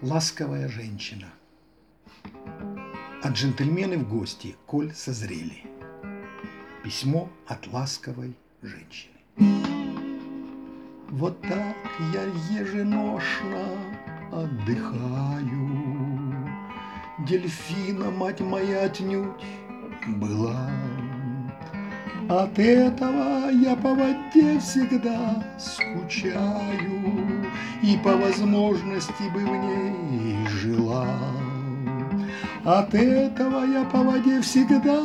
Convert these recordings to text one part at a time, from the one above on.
Ласковая женщина. А джентльмены в гости, коль созрели. Письмо от ласковой женщины. Вот так я еженошно отдыхаю. Дельфина, мать моя, отнюдь была. От этого я по воде всегда скучаю и по возможности бы в ней жила. От этого я по воде всегда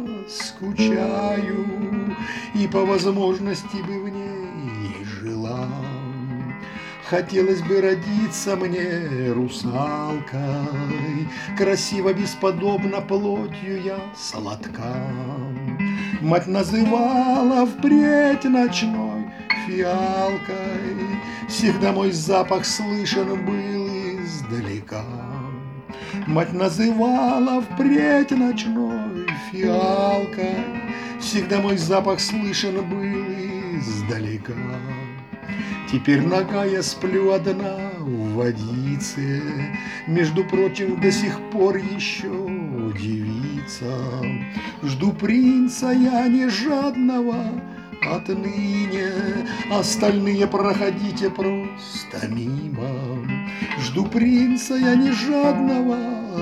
скучаю и по возможности бы в ней жила. Хотелось бы родиться мне русалкой, красиво, бесподобно, плотью я сладка. Мать называла впредь ночной фиалкой, всегда мой запах слышен был издалека. Мать называла впредь ночной фиалкой, всегда мой запах слышен был издалека. Теперь нога я сплю одна в водице, между прочим, до сих пор еще девица. Жду принца я не жадного отныне, остальные проходите просто мимо. Жду принца я не жадного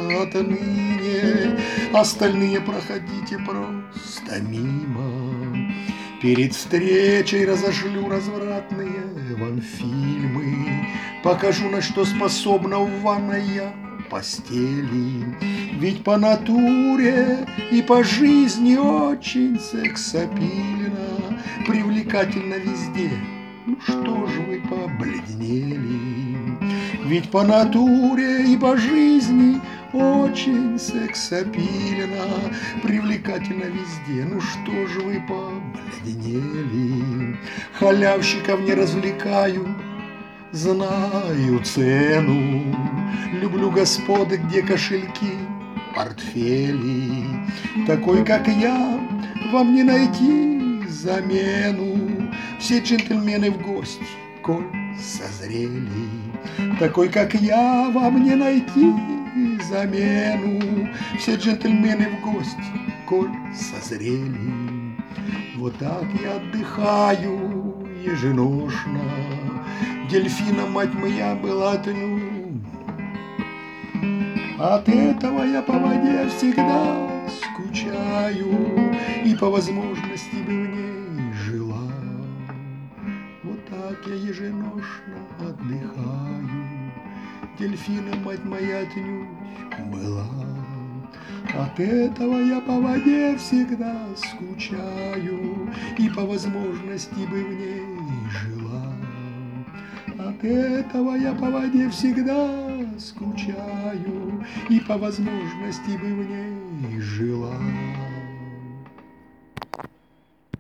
отныне, остальные проходите просто мимо. Перед встречей разошлю развратные вам фильмы, покажу, на что способна в ванной я постели. Ведь по натуре и по жизни очень сексапильно, привлекательно везде. Ну что ж вы побледнели? Ведь по натуре и по жизни очень сексапильно, привлекательно везде. Ну что ж вы побледнели? Халявщиков не развлекаю, знаю цену. Люблю господы, где кошельки, портфели. Такой, как я, вам не найти замену. Все джентльмены в гости, коль созрели. Такой, как я, вам не найти замену. Все джентльмены в гости, коль созрели. Вот так я отдыхаю еженошно. Дельфина, мать моя, была отнюдь. От этого я по воде всегда скучаю и по возможности бы в ней жила. Вот так я еженошно отдыхаю. Дельфина, мать моя, отнюдь была. От этого я по воде всегда скучаю и по возможности бы в ней жила. От этого я по воде всегда скучаю и по возможности бы в ней жила.